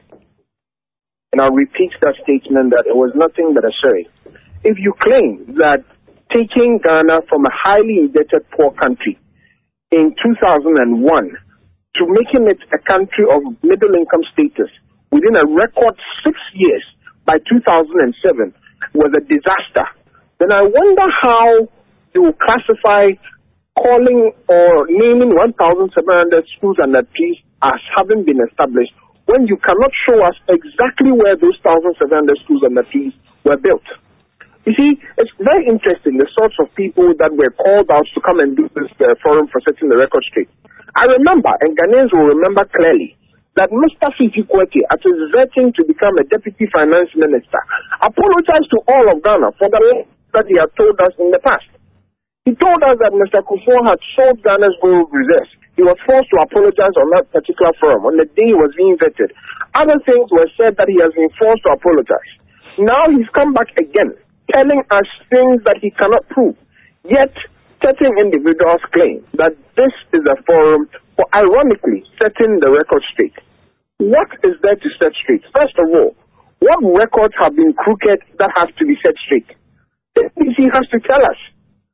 And I'll repeat that statement that it was nothing but a charade. If you claim that taking Ghana from a highly indebted poor country in 2001 to making it a country of middle income status within a record 6 years by 2007 was a disaster, then I wonder how you classify calling or naming 1,700 schools under peace as having been established when you cannot show us exactly where those 1,700 schools under peace were built. You see, it's very interesting, the sorts of people that were called out to come and do this forum for setting the record straight. I remember, and Ghanaians will remember clearly, that Mr. Fifi Kweke, at his vetting to become a deputy finance minister, apologized to all of Ghana for the lies that he had told us in the past. He told us that Mr. Kufuor had sold Ghana's gold reserves. He was forced to apologize on that particular forum on the day he was being vetted. Other things were said that he has been forced to apologize. Now he's come back again, telling us things that he cannot prove. Yet, certain individuals claim that this is a forum for, ironically, setting the record straight. What is there to set straight? First of all, what records have been crooked that have to be set straight? The NDC has to tell us.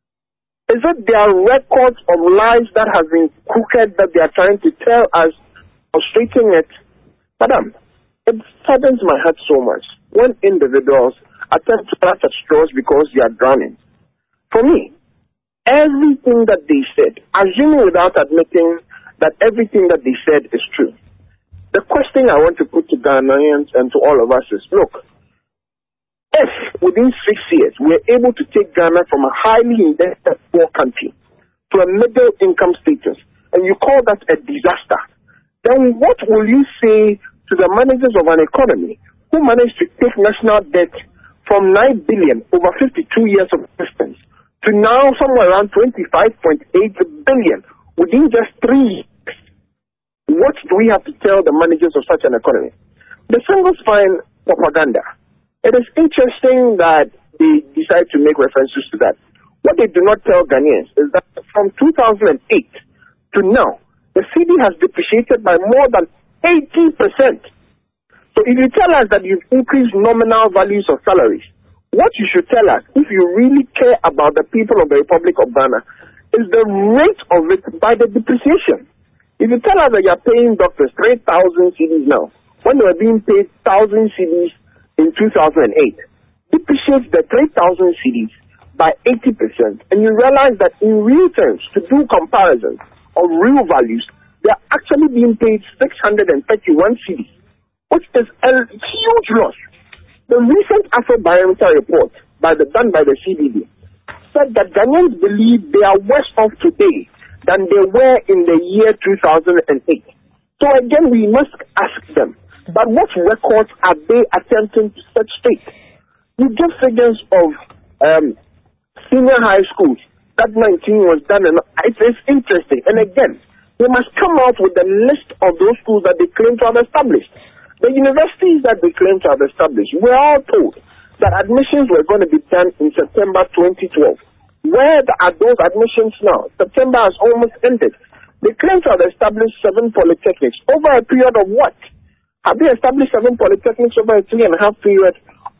Is it their records of lies that have been crooked that they are trying to tell us or straighten it? Madam, it saddens my heart so much when individuals attempt to clutch at straws because they are drowning. For me, everything that they said, assuming without admitting that everything that they said is true, the question I want to put to Ghanaians and to all of us is, look, if within 6 years we're able to take Ghana from a highly indebted poor country to a middle income status, and you call that a disaster, then what will you say to the managers of an economy who managed to take national debt from 9 billion over 52 years of existence to now somewhere around 25.8 billion within just 3 years? What do we have to tell the managers of such an economy? The single spine propaganda. It is interesting that they decide to make references to that. What they do not tell Ghanaians is that from 2008 to now, the cedi has depreciated by more than 80%. So if you tell us that you've increased nominal values of salaries, what you should tell us, if you really care about the people of the Republic of Ghana, is the rate of it by the depreciation. If you tell us that you're paying doctors 3,000 cedis now, when they were being paid 1,000 cedis in 2008, depreciate the 3,000 cedis by 80%, and you realize that in real terms, to do comparisons of real values, they are actually being paid 631 cedis, which is a huge loss. The recent Afrobarometer report done by the CBD said that Ghanaians believe they are worse off today than they were in the year 2008. So again, we must ask them, but what records are they attempting to set straight? You give figures of senior high schools. That 19 was done, and it's interesting. And again, they must come out with a list of those schools that they claim to have established. The universities that they claim to have established, we're all told that admissions were going to be done in September 2012. Where are those admissions now? September has almost ended. They claim to have established 7 polytechnics over a period of what? Have they established 7 polytechnics over a 3.5 year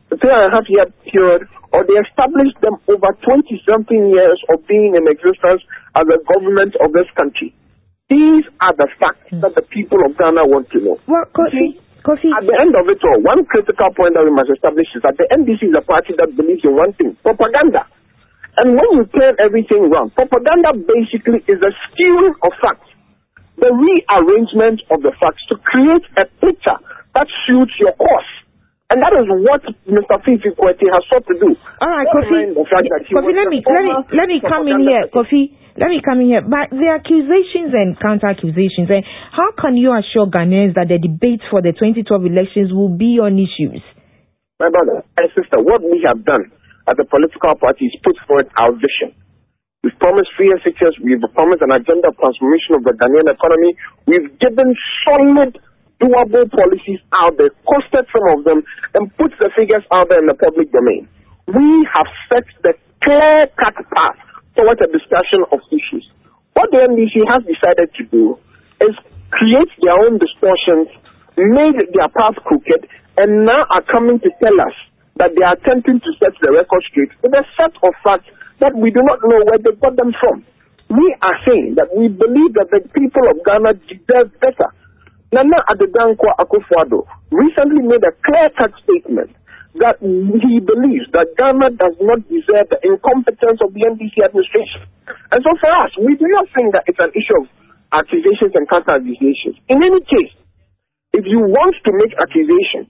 period, or they established them over 20-something years of being in existence as a government of this country? These are the facts that the people of Ghana want to know. Well, Kofi. At the end of it all, one critical point that we must establish is that the NDC is a party that believes in one thing: propaganda. And when you turn everything around, propaganda basically is a skewing of facts, the rearrangement of the facts to create a picture that suits your cause. And that is what Mr. Fifi Kwete has sought to do. All right, Kofi, let me come in here, Kofi. Let me come in here. But the accusations and counter-accusations, how can you assure Ghanaians that the debate for the 2012 elections will be on issues? My brother and sister, what we have done as a political party is put forward our vision. We've promised 3 and 6 years. We've promised an agenda of transformation of the Ghanaian economy. We've given solid, doable policies out there, costed some of them, and put the figures out there in the public domain. We have set the clear-cut path towards a discussion of issues. What the NDC has decided to do is create their own distortions, made their path crooked, and now are coming to tell us that they are attempting to set the record straight with a set of facts that we do not know where they got them from. We are saying that we believe that the people of Ghana deserve better. Nana Addo Akufo-Addo recently made a clear-cut statement that he believes that Ghana does not deserve the incompetence of the NDC administration. And so for us, we do not think that it's an issue of accusations and counter-accusations. In any case, if you want to make accusations,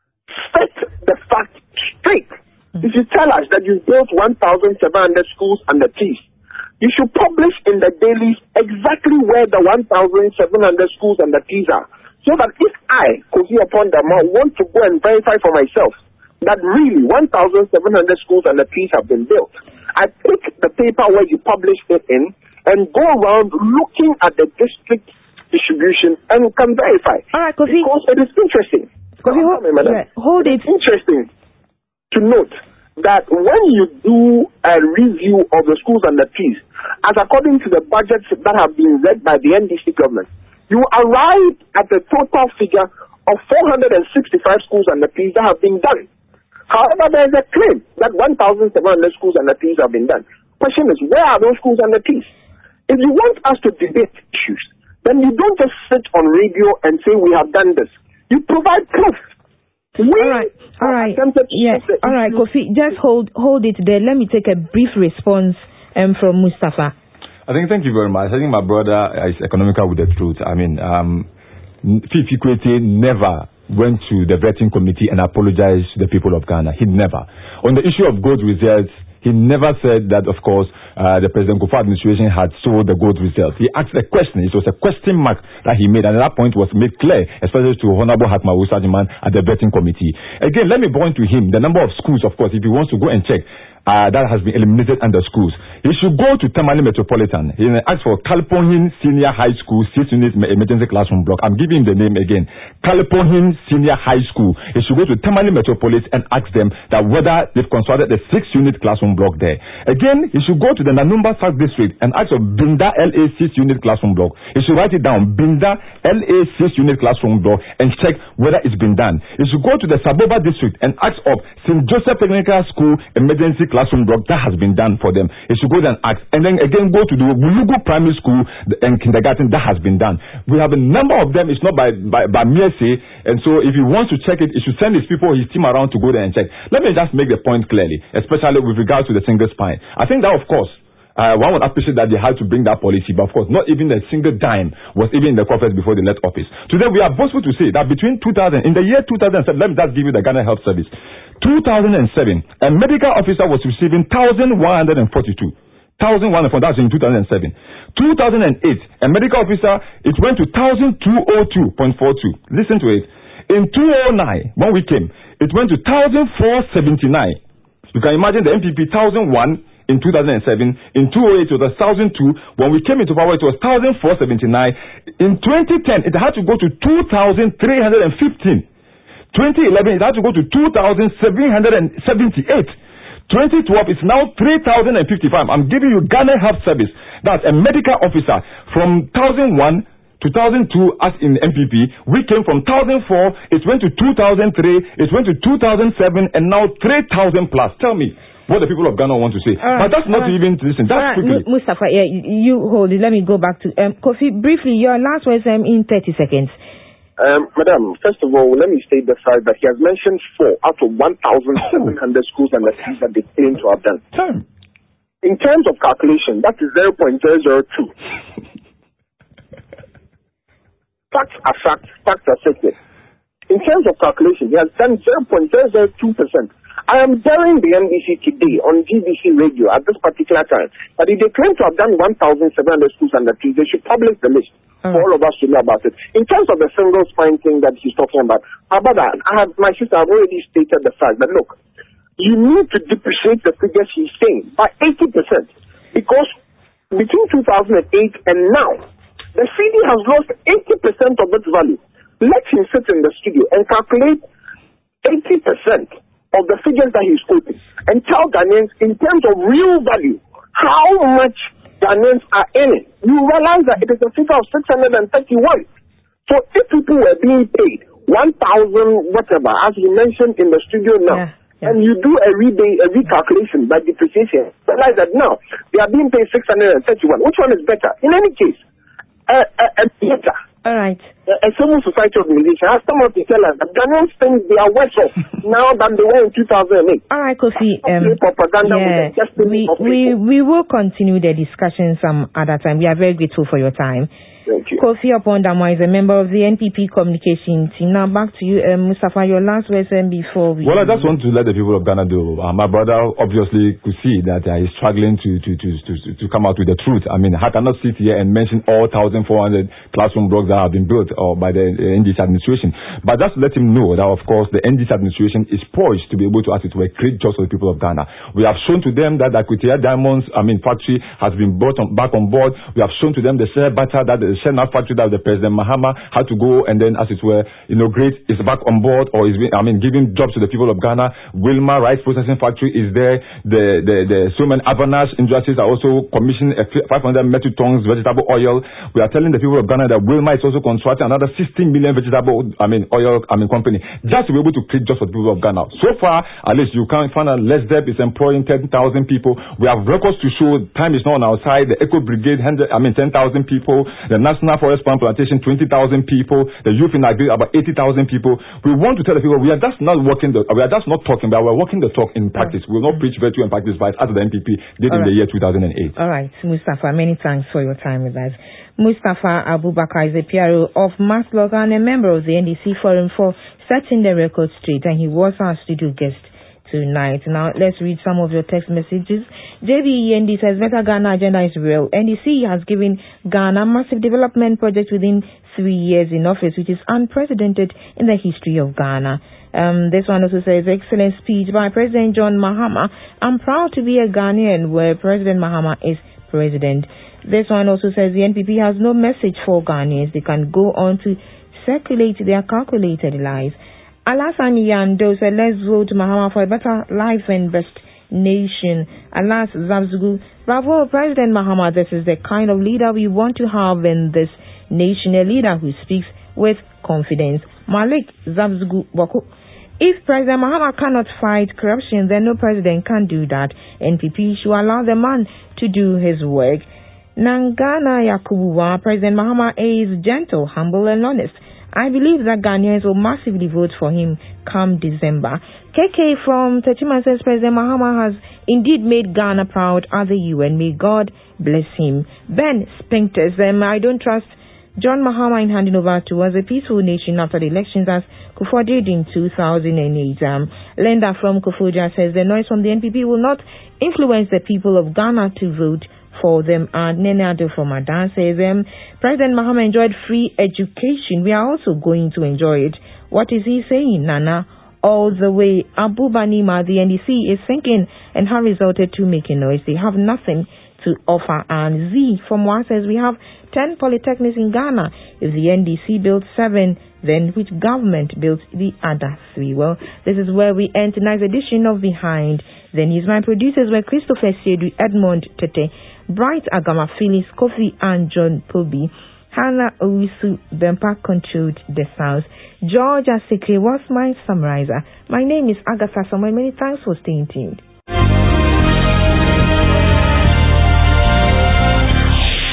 set the fact straight. If you tell us that you built 1,700 schools under peace, you should publish in the dailies exactly where the 1,700 schools under peace are. So that if I, Kofi Opondama, want to go and verify for myself that really 1,700 schools under peace have been built, I pick the paper where you published it in and go around looking at the district distribution and can verify. All right, Kofi. Because it is interesting. Kofi, hold it. It's interesting to note that when you do a review of the schools under peace, as according to the budgets that have been read by the NDC government, you arrive at the total figure of 465 schools under peace that have been done. However, there is a claim that 1,700 schools under peace have been done. Question is, where are those schools under peace? If you want us to debate issues, then you don't just sit on radio and say we have done this. You provide proof. All right, Kofi, just hold it there. Let me take a brief response from Mustafa. Thank you very much. I think my brother is economical with the truth. Fifi Kwete never went to the vetting committee and apologized to the people of Ghana. He never. On the issue of gold results, he never said that, of course, the President Kufuor administration had sold the gold results. He asked a question. It was a question mark that he made, and at that point was made clear, especially to Honorable Hatma Usajiman at the vetting committee. Again, let me point to him the number of schools, of course, if he wants to go and check. That has been eliminated under schools. He should go to Tamale Metropolitan. He asked for Kalpohin Senior High School 6-unit emergency classroom block. I'm giving him the name again. Kalpohin Senior High School. He should go to Tamale Metropolis and ask them that whether they've constructed the 6-unit classroom block there. Again, he should go to the Nanumba South District and ask for Binda LA 6-unit classroom block. He should write it down. Binda LA 6-unit classroom block and check whether it's been done. He should go to the Saboba District and ask of St. Joseph Technical School emergency classroom block. That has been done for them. He should go there and ask. And then again go to the Wulugu Primary School and kindergarten. That has been done. We have a number of them. It's not by mere say. And so if he wants to check it, he should send his people, his team around to go there and check. Let me just make the point clearly, especially with regard to the single spine. I think that, of course, one would appreciate that they had to bring that policy, but of course, not even a single dime was even in the coffers before they left office. Today, we are boastful to say that between 2000, in the year 2007, let me just give you the Ghana Health Service. 2007, a medical officer was receiving 1,142. 1,142, that's in 2007. 2008, a medical officer, it went to 1,202.42. Listen to it. In 2009, when we came, it went to 1,479. You can imagine the MPP 1,001 in 2007. In 2008, it was 1,002. When we came into power, it was 1,479. In 2010, it had to go to 2,315. 2011, it had to go to 2,778. 2012 is now 3,055. I'm giving you Ghana Health Service. That's a medical officer from 1,001 to 2002 as in MPP. We came from 1,004, it went to 2003, it went to 2007, and now 3,000 plus. Tell me what the people of Ghana want to say. But that's not even to listen. That's quickly. Mustafa, you hold it. Let me go back to Kofi. Briefly, your last words in 30 seconds. Madam, first of all, let me state the fact that he has mentioned 4 out of 1,700 schools and the things that they claim to have done. In terms of calculation, that is 0.002. Facts are facts, facts are facts. In terms of calculation, he has done 0.002%. I am telling the NBC today on GBC radio at this particular time that if they claim to have done 1,700 schools under trees, they should publish the list for all of us to know about it. In terms of the single spine thing that he's talking about that, my sister, I've already stated the fact that, look, you need to depreciate the figures he's saying by 80% because between 2008 and now, the CD has lost 80% of its value. Let him sit in the studio and calculate 80% of the figures that he's quoting and tell Ghanaians in terms of real value how much Ghanaians are in it. You realize that it is a figure of 631. So if people were being paid 1,000 whatever, as you mentioned in the studio now, and you do a recalculation by depreciation, realize that now they are being paid 631. Which one is better? In any case, better. All right. A civil society organization has come out to tell us that Ghanaians think they are worse off now than they were in 2008. All right, Kofi. Propaganda we will continue the discussion some other time. We are very grateful for your time. Thank you. Kofi Opondamwa is a member of the NPP communication team. Now back to you, Mustafa, your last words before we... Well, I just want to let the people of Ghana know. My brother obviously could see that he's struggling to come out with the truth. I mean, I cannot sit here and mention all 1,400 classroom blocks that have been built by the NDC administration. But just let him know that, of course, the NDC administration is poised to be able to, as it were, create jobs for the people of Ghana. We have shown to them that the Akutia Diamonds, factory has been brought back on board. We have shown to them the share butter that the Shell factory that the President Mahama had to go and then, as it were, inaugurate is back on board or is giving jobs to the people of Ghana. Wilma Rice Processing Factory is there. The Suman Avanash Industries are also commissioning 500 metric tons vegetable oil. We are telling the people of Ghana that Wilma is also constructing another 16 million vegetable oil company just to be able to create jobs for the people of Ghana. So far, at least you can find out LESDEP is employing 10,000 people. We have records to show time is not on our side. The Eco Brigade 10,000 people. The National Forest Palm Plantation, 20,000 people. The Youth in Agri, about 80,000 people. We want to tell the people we are just not talking, but we're walking the talk in practice. We will not preach virtue and practice vice as the NPP did in the year 2008. All right, Mustafa, many thanks for your time with us. Mustafa Abubakar is a PRO of Maslow and a member of the NDC Forum for Setting the Record Straight, and he was our studio guest tonight. Now, let's read some of your text messages. JBEND says, Better Ghana agenda is real. NDC has given Ghana massive development projects within 3 years in office, which is unprecedented in the history of Ghana. This one also says, excellent speech by President John Mahama. I'm proud to be a Ghanaian where President Mahama is president. This one also says, the NPP has no message for Ghanaians. They can go on to circulate their calculated lies. Alasan Yando said, let's vote Mahama for a better life and best nation. Alas Zabzugu, bravo President Mahama, this is the kind of leader we want to have in this nation, a leader who speaks with confidence. Malik Zabzugu Boko. If President Mahama cannot fight corruption, then no president can do that. NPP should allow the man to do his work. Nangana Yakubuwa, President Mahama is gentle, humble and honest. I believe that Ghanaians will massively vote for him come December. KK from 13 says President Mahama has indeed made Ghana proud at the UN. May God bless him. Ben Spinkters, I don't trust John Mahama in handing over to us a peaceful nation after the elections as Kufuor did in 2008. Linda from Kofodia says the noise from the NPP will not influence the people of Ghana to vote for them. And Nenado from Adan says President Mahama enjoyed free education. We are also going to enjoy it. What is he saying, Nana? All the way. Abu Banima, the NDC is thinking and have resulted to making noise. They have nothing to offer. And Z from Wa says we have 10 polytechnics in Ghana. If the NDC built 7, then which government built the other 3? Well, this is where we end tonight's edition of Behind the News. My producers were Christopher Siedu, Edmond Tete, Bright Agama Phyllis, Kofi and John Pobi. Hannah Owisu Bempa controlled the sounds. George Asekre was my summarizer. My name is Agatha Samuel. Many thanks for staying tuned.